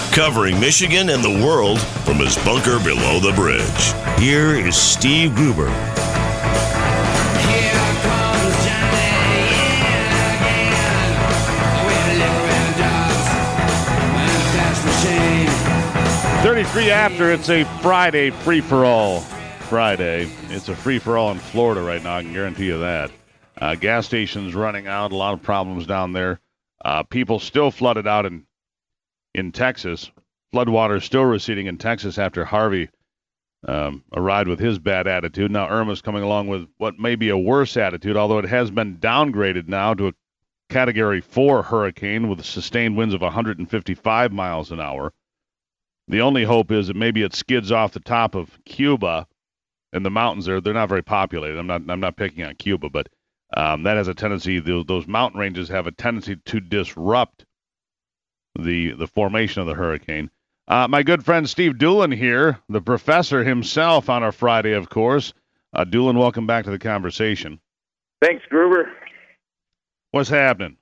covering Michigan and the world from his bunker below the bridge. Here is Steve Gruber. Here comes Johnny again with liquid dogs and a cash machine. 33 after, it's a Friday free-for-all. Friday. It's a free-for-all in Florida right now, I can guarantee you that. Gas stations running out, a lot of problems down there. People still flooded out in Texas. Floodwater still receding in Texas after Harvey arrived with his bad attitude. Now Irma's coming along with what may be a worse attitude, although it has been downgraded now to a Category 4 hurricane with sustained winds of 155 miles an hour. The only hope is that maybe it skids off the top of Cuba and the mountains there. They're not very populated. I'm not picking on Cuba, but that has a tendency, those mountain ranges have a tendency to disrupt the formation of the hurricane. My good friend Steve Doolan here, the professor himself on a Friday, of course. Doolan, welcome back to the conversation. Thanks, Gruber. What's happening?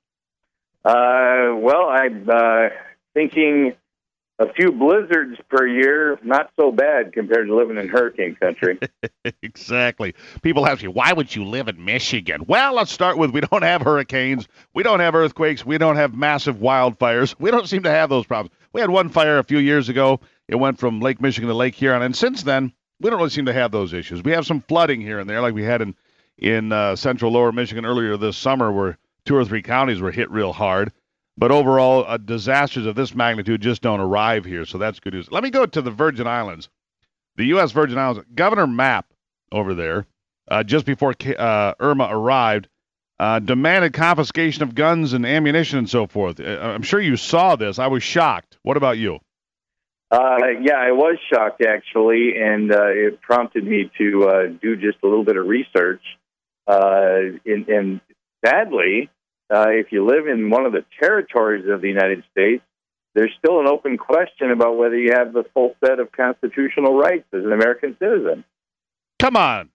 Well, I'm thinking a few blizzards per year, not so bad compared to living in hurricane country. Exactly. People ask you, why would you live in Michigan? Well, let's start with we don't have hurricanes, we don't have earthquakes, we don't have massive wildfires. We don't seem to have those problems. We had one fire a few years ago. It went from Lake Michigan to Lake Huron, and since then, we don't really seem to have those issues. We have some flooding here and there, like we had in central lower Michigan earlier this summer, where 2 or 3 counties were hit real hard. But overall, disasters of this magnitude just don't arrive here, so that's good news. Let me go to the Virgin Islands. The U.S. Virgin Islands, Governor Mapp over there, just before Irma arrived, demanded confiscation of guns and ammunition and so forth. I'm sure you saw this. I was shocked. What about you? Yeah, I was shocked, actually, and it prompted me to do just a little bit of research. And sadly, if you live in one of the territories of the United States, there's still an open question about whether you have the full set of constitutional rights as an American citizen. Come on.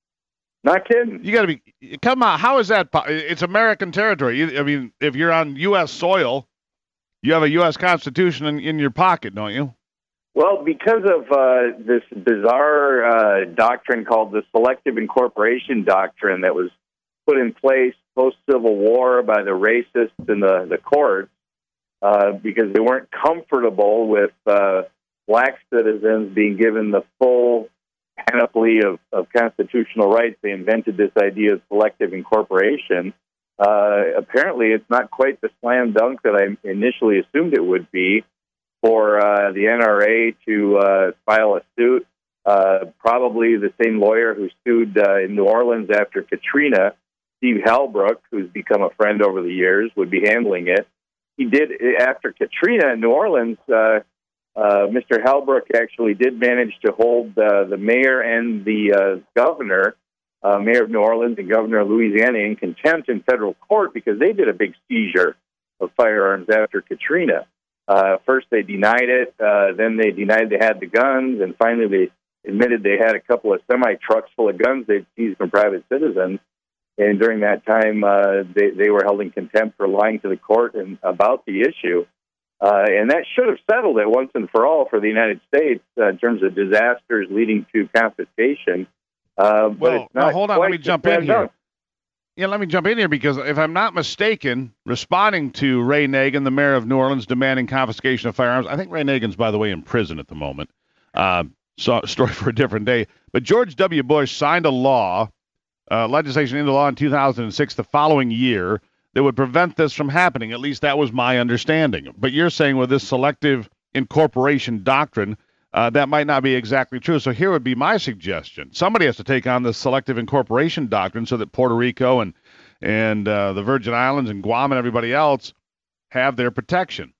Not kidding. You got to be, come on. How is that? It's American territory. I mean, if you're on U.S. soil, you have a U.S. Constitution in your pocket, don't you? Well, because of this bizarre doctrine called the Selective Incorporation Doctrine that was put in place post-Civil War by the racists in the courts, because they weren't comfortable with black citizens being given the full panoply of constitutional rights. They invented this idea of selective incorporation. Apparently, it's not quite the slam dunk that I initially assumed it would be for the NRA to file a suit. Probably the same lawyer who sued in New Orleans after Katrina, Steve Halbrook, who's become a friend over the years, would be handling it. He did, after Katrina in New Orleans, Mr. Halbrook actually did manage to hold the mayor and the governor, mayor of New Orleans and governor of Louisiana, in contempt in federal court because they did a big seizure of firearms after Katrina. First they denied it, then they denied they had the guns, and finally they admitted they had a couple of semi-trucks full of guns they'd seized from private citizens. And during that time, they were held in contempt for lying to the court about the issue. And that should have settled it once and for all for the United States in terms of disasters leading to confiscation. Well, now hold on. Let me jump in here. Yeah, let me jump in here because if I'm not mistaken, responding to Ray Nagin, the mayor of New Orleans, demanding confiscation of firearms, I think Ray Nagin's, by the way, in prison at the moment. So story for a different day. But George W. Bush signed a law, legislation into law in 2006, the following year, that would prevent this from happening. At least that was my understanding. But you're saying with this selective incorporation doctrine, that might not be exactly true. So here would be my suggestion. Somebody has to take on this selective incorporation doctrine so that Puerto Rico and the Virgin Islands and Guam and everybody else have their protection.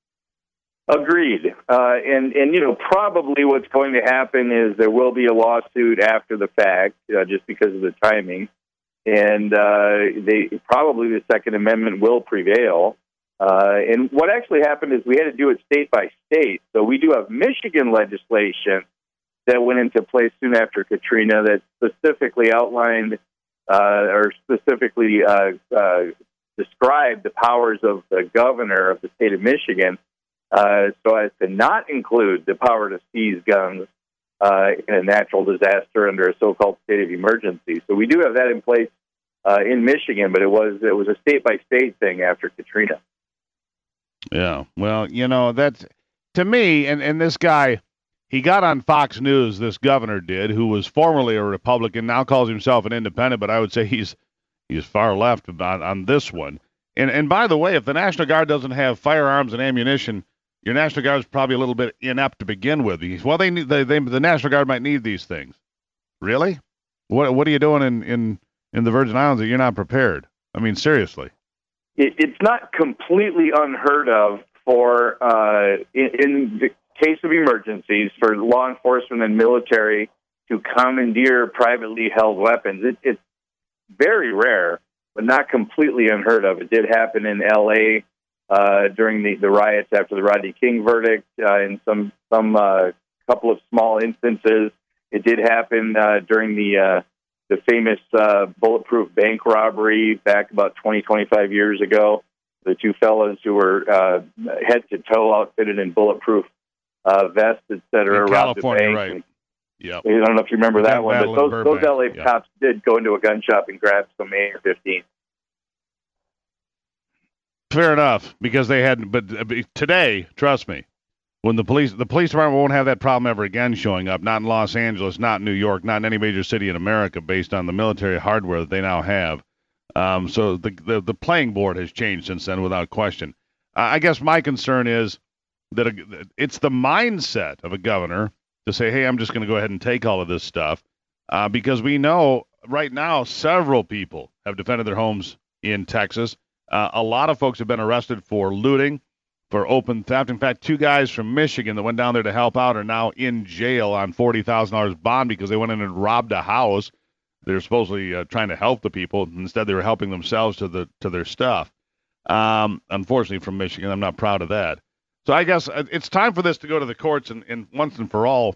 Agreed. And you know, probably what's going to happen is there will be a lawsuit after the fact, just because of the timing. And probably the Second Amendment will prevail. And what actually happened is we had to do it state by state. So we do have Michigan legislation that went into place soon after Katrina that specifically outlined or specifically described the powers of the governor of the state of Michigan. so as to not include the power to seize guns in a natural disaster under a so-called state of emergency. So we do have that in place in Michigan, but it was a state-by-state thing after Katrina. Yeah, well, that's, to me, and this guy, he got on Fox News, this governor did, who was formerly a Republican, now calls himself an independent, but I would say he's far left on this one. And by the way, if the National Guard doesn't have firearms and ammunition, your National Guard is probably a little bit inept to begin with. Well, the National Guard might need these things. Really? What are you doing in the Virgin Islands that you're not prepared? I mean, seriously. It's not completely unheard of for, in the case of emergencies, for law enforcement and military to commandeer privately held weapons. It's very rare, but not completely unheard of. It did happen in L.A. During the riots after the Rodney King verdict. In some couple of small instances, it did happen during the famous bulletproof bank robbery back about 25 years ago. The two fellows who were head to toe outfitted in bulletproof vests, etc., robbed the bank. Right. Yeah. I don't know if you remember that one, but those LA yeah. cops did go into a gun shop and grab some AR-15. Fair enough, because they had. But today, trust me, when the police department won't have that problem ever again showing up. Not in Los Angeles, not in New York, not in any major city in America, based on the military hardware that they now have. So the playing board has changed since then, without question. I guess my concern is that it's the mindset of a governor to say, hey, I'm just going to go ahead and take all of this stuff, because we know right now several people have defended their homes in Texas. A lot of folks have been arrested for looting, for open theft. In fact, two guys from Michigan that went down there to help out are now in jail on $40,000 bond because they went in and robbed a house. They're supposedly trying to help the people. Instead, they were helping themselves to their stuff. Unfortunately, from Michigan, I'm not proud of that. So I guess it's time for this to go to the courts and once and for all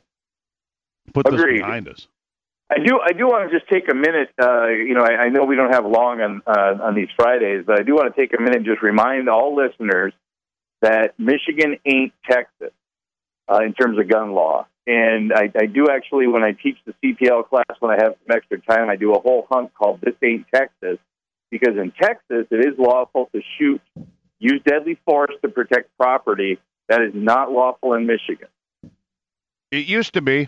put this behind us. I do want to just take a minute. I know we don't have long on these Fridays, but I do want to take a minute and just remind all listeners that Michigan ain't Texas in terms of gun law. And I do actually, when I teach the CPL class, when I have some extra time, I do a whole hunk called This Ain't Texas, because in Texas, it is lawful to use deadly force to protect property. That is not lawful in Michigan. It used to be.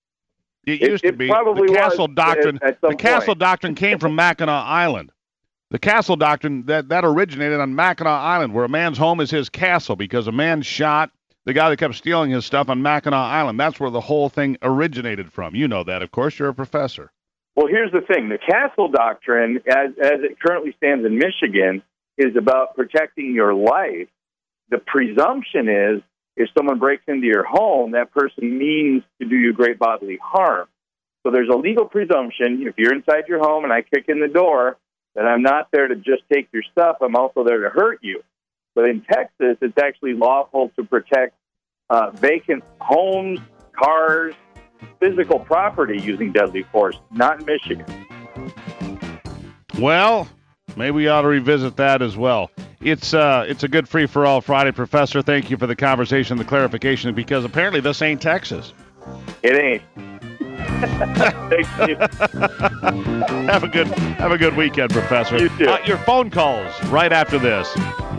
It used to be. Probably the Castle Doctrine. The Castle point. Doctrine came from Mackinac Island. The Castle Doctrine that originated on Mackinac Island, where a man's home is his castle, because a man shot the guy that kept stealing his stuff on Mackinac Island. That's where the whole thing originated from. You know that, of course. You're a professor. Well, here's the thing: the Castle Doctrine, as it currently stands in Michigan, is about protecting your life. The presumption is, if someone breaks into your home, that person means to do you great bodily harm. So there's a legal presumption, if you're inside your home and I kick in the door, that I'm not there to just take your stuff, I'm also there to hurt you. But in Texas, it's actually lawful to protect vacant homes, cars, physical property using deadly force, not in Michigan. Well, maybe we ought to revisit that as well. It's a good free-for-all Friday, Professor. Thank you for the conversation, the clarification, because apparently this ain't Texas. It ain't. Thank you. Have a good weekend, Professor. You too. Your phone calls right after this.